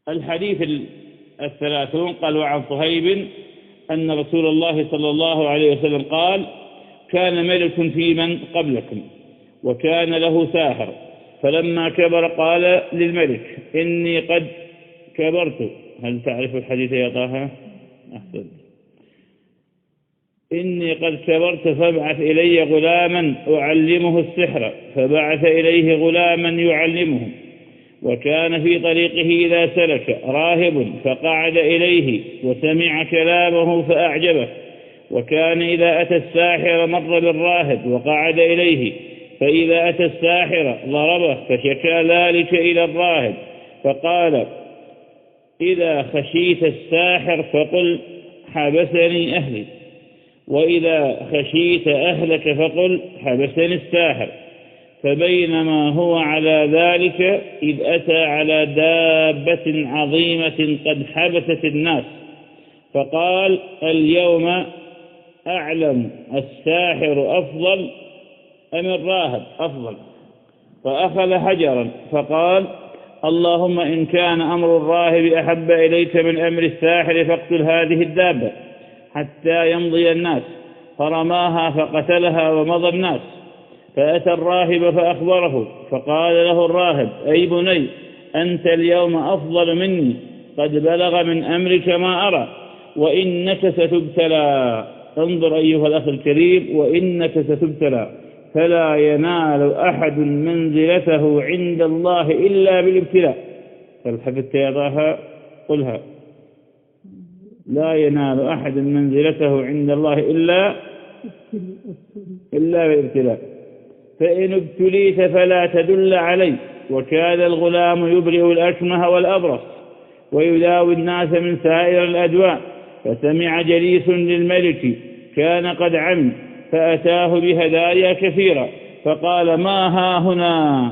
الحديث 30 قال: وعن صهيب أن رسول الله صلى الله عليه وسلم قال: كان ملك في من قبلكم وكان له ساحر، فلما كبر قال للملك: إني قد كبرت. هل تعرف الحديث يا طه؟ أحسن. إني قد كبرت فابعث إلي غلاما أعلمه السحر، فبعث إليه غلاما يعلمه. وكان في طريقه إذا سلك راهب فقعد إليه وسمع كلامه فأعجبه، وكان إذا أتى الساحر مر بالراهب وقعد إليه، فإذا أتى الساحر ضربه، فشكى ذلك إلى الراهب فقال: إذا خشيت الساحر فقل حبسني أهلي، وإذا خشيت أهلك فقل حبسني الساحر. فبينما هو على ذلك إذ أتى على دابة عظيمة قد حبست الناس، فقال: اليوم أعلم الساحر أفضل أم الراهب أفضل؟ فأخذ حجرا فقال: اللهم إن كان أمر الراهب أحب إليك من أمر الساحر فاقتل هذه الدابة حتى يمضي الناس. فرماها فقتلها ومضى الناس. فأتى الراهب فأخبره، فقال له الراهب: أي بني، أنت اليوم أفضل مني، قد بلغ من أمرك ما أرى، وإنك ستبتلى. انظر أيها الأخ الكريم: وإنك ستبتلى، فلا ينال أحد منزلته عند الله إلا بالابتلاء. فالحفظت يا طه؟ قلها: لا ينال أحد منزلته عند الله إلا بالابتلاء. فإن ابتليت فلا تدل علي. وكان الغلام يبرئ الأكمه والأبرص ويداوي الناس من سائر الأدواء. فسمع جليس للملك كان قد عمي، فأتاه بهدايا كثيرة، فقال: ما ها هنا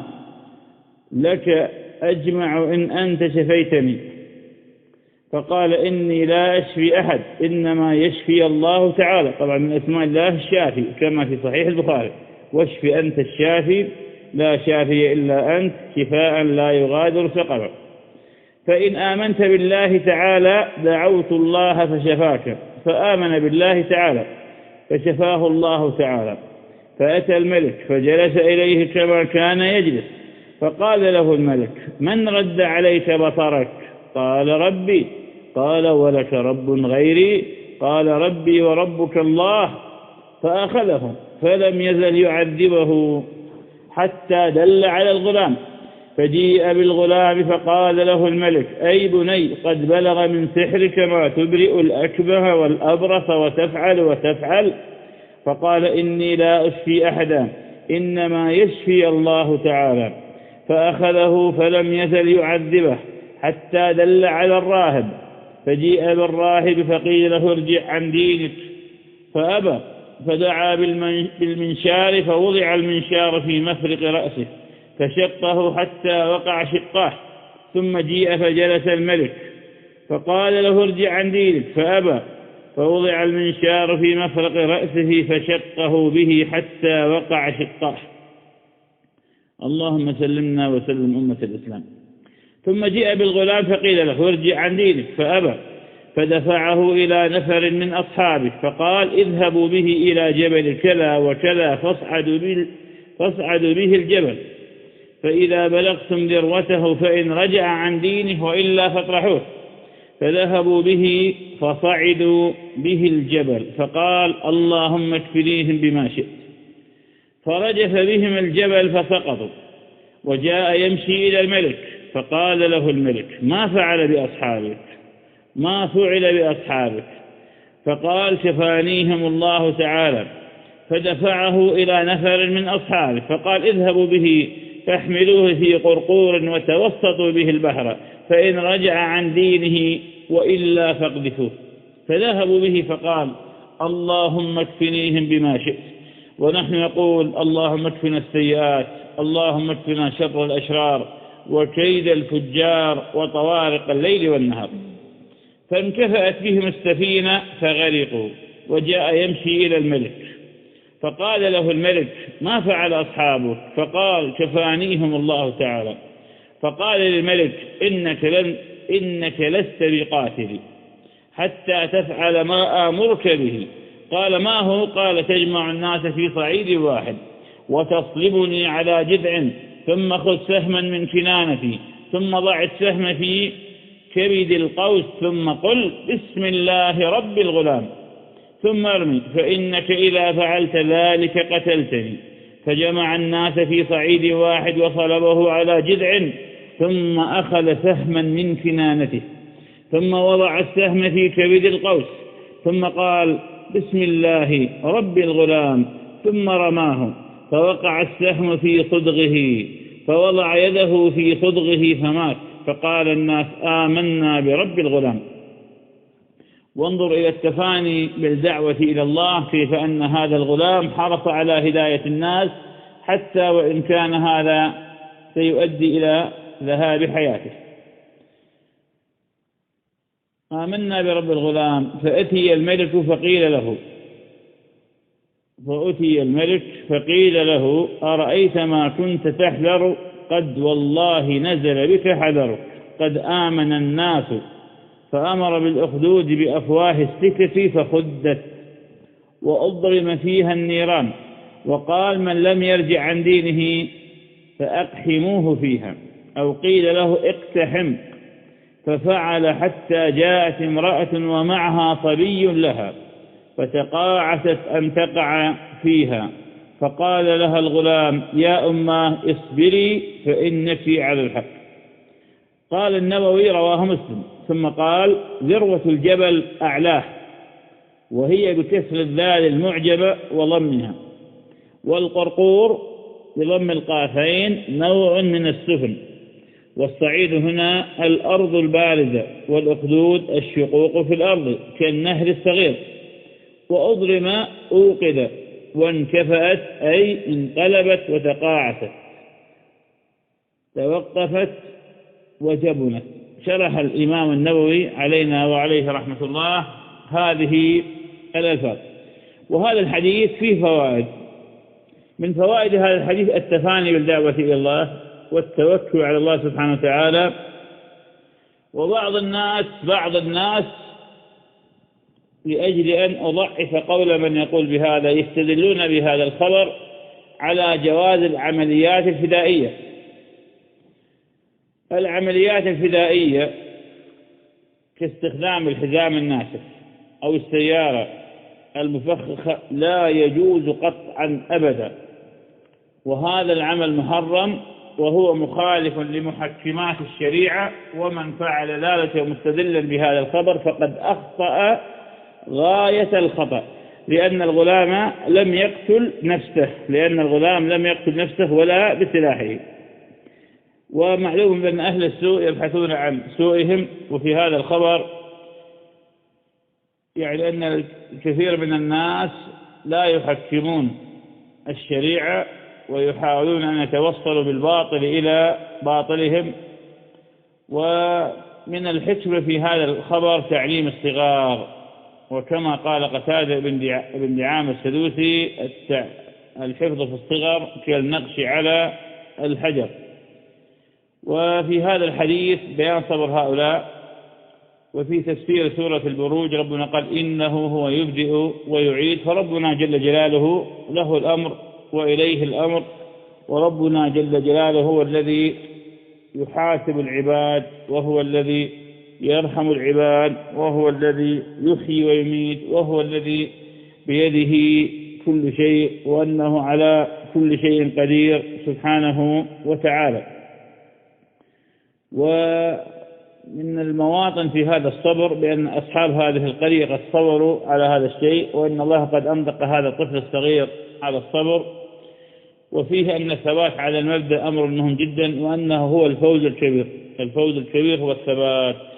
لك أجمع إن أنت شفيتني. فقال: إني لا أشفي أحد، إنما يشفي الله تعالى. طبعا من أسماء الله الشافي كما في صحيح البخاري: واشف أنت الشافي لا شافي إلا أنت، شفاء لا يغادر سقما. فإن آمنت بالله تعالى دعوت الله فشفاك. فآمن بالله تعالى فشفاه الله تعالى. فأتى الملك فجلس إليه كما كان يجلس، فقال له الملك: من رد عليك بصرك؟ قال: ربي. قال: ولك رب غيري؟ قال: ربي وربك الله. فأخذه فلم يزل يعذبه حتى دل على الغلام. فجيء بالغلام فقال له الملك: أي بني، قد بلغ من سحرك ما تبرئ الأكمه والأبرص وتفعل. فقال: إني لا أشفي أحدا، إنما يشفي الله تعالى. فأخذه فلم يزل يعذبه حتى دل على الراهب. فجيء بالراهب فقيل له: ارجع عن دينك، فأبى. فدعا بالمنشار فوضع المنشار في مفرق رأسه فشقه حتى وقع شقاه. ثم جيء فجلس الملك فقال له: ارجع عن دينك، فأبى. فوضع المنشار في مفرق رأسه فشقه به حتى وقع شقاه. اللهم سلمنا وسلم أمة الإسلام. ثم جاء بالغلام فقيل له: ارجع عن دينك، فأبى. فدفعه إلى نفر من أصحابه فقال: اذهبوا به إلى جبل كذا وكذا فاصعدوا به الجبل، فإذا بلغتم ذروته فإن رجع عن دينه وإلا فاطرحوه. فذهبوا به فصعدوا به الجبل، فقال: اللهم اكفنيهم بما شئت. فرجف بهم الجبل فسقطوا. وجاء يمشي إلى الملك فقال له الملك: ما فعل بأصحابك؟ فقال: شفانيهم الله تعالى. فدفعه إلى نفر من أصحابه فقال: اذهبوا به فاحملوه في قرقور وتوسطوا به البحر، فإن رجع عن دينه وإلا فاقذفوه. فذهبوا به فقال: اللهم اكفنيهم بما شئت. ونحن نقول: اللهم اكفنا السيئات، اللهم اكفنا شر الأشرار وكيد الفجار وطوارق الليل والنهار. فانكفأت بهم السفينة فغرقوا. وجاء يمشي إلى الملك فقال له الملك: ما فعل أصحابك؟ فقال: شفانيهم الله تعالى. فقال للملك: إنك لن إنك لست بقاتل حتى تفعل ما آمرك به. قال: ما هو؟ قال: تجمع الناس في صعيد واحد وتصلبني على جذع، ثم خذ سهما من كنانتي، ثم ضع السهم في كبد القوس، ثم قل: بسم الله رب الغلام، ثم ارمي، فإنك إذا فعلت ذلك قتلتني. فجمع الناس في صعيد واحد وصلبه على جذع، ثم أخذ سهما من كنانته، ثم وضع السهم في كبد القوس، ثم قال: بسم الله رب الغلام، ثم رماه، فوقع السهم في صدغه، فوضع يده في صدغه فمات. فقال الناس: آمنا برب الغلام. وانظر إلى التفاني بالدعوة إلى الله، كيف أن هذا الغلام حرص على هداية الناس حتى وإن كان هذا سيؤدي إلى ذهاب حياته. آمنا برب الغلام. فأتي الملك فقيل له: أرأيت ما كنت تحذر؟ قد والله نزل بك حذرك، قد آمن الناس. فأمر بالأخدود بأفواه السكك فخدت وأضرم فيها النيران، وقال: من لم يرجع عن دينه فأقحموه فيها، أو قيل له: اقتحم. ففعل حتى جاءت امرأة ومعها صبي لها، فتقاعست أن تقع فيها، فقال لها الغلام: يا أماه اصبري فإنك على الحق. قال النووي: رواه مسلم. ثم قال: ذروة الجبل أعلاه، وهي بكسر الذال المعجبة وضمها، والقرقور بضم القافين نوع من السفن، والصعيد هنا الأرض البارزة، والأخدود الشقوق في الأرض كالنهر الصغير. وأضرم أوقد، وانكفأت أي انقلبت وتقاعست، توقفت وجبنت. شرح الإمام النووي علينا وعليه رحمة الله هذه الألفاظ. وهذا الحديث فيه فوائد. من فوائد هذا الحديث التفاني بالدعوة إلى الله والتوكل على الله سبحانه وتعالى. وبعض الناس لأجل أن أضعف قول من يقول بهذا يستدلون بهذا الخبر على جواز العمليات الفدائية. العمليات الفدائية كاستخدام الحزام الناسف أو السيارة المفخخة لا يجوز قطعا أبدا، وهذا العمل محرم وهو مخالف لمحكمات الشريعة. ومن فعل ذلك مستدلا بهذا الخبر فقد أخطأ غاية الخطأ، لأن الغلام لم يقتل نفسه ولا بسلاحه. ومعلوم بأن أهل السوء يبحثون عن سوءهم، وفي هذا الخبر يعني أن الكثير من الناس لا يحكمون الشريعة ويحاولون أن يتوصلوا بالباطل إلى باطلهم. ومن الحكمة في هذا الخبر تعليم الصغار، وكما قال قتادة بن دعامة السدوسي: الحفظ في الصغر كالنقش على الحجر. وفي هذا الحديث بيان صبر هؤلاء. وفي تفسير سورة البروج ربنا قال: إنه هو يبدئ ويعيد. فربنا جل جلاله له الأمر وإليه الأمر، وربنا جل جلاله هو الذي يحاسب العباد، وهو الذي يرحم العباد، وهو الذي يحيي ويميت، وهو الذي بيده كل شيء، وأنه على كل شيء قدير سبحانه وتعالى. ومن المواطن في هذا الصبر بأن أصحاب هذه القرية قد صبروا على هذا الشيء، وأن الله قد أنطق هذا الطفل الصغير على الصبر. وفيه أن الثبات على المبدأ أمر مهم جدا، وأنه هو الفوز الكبير. الفوز الكبير هو الثبات.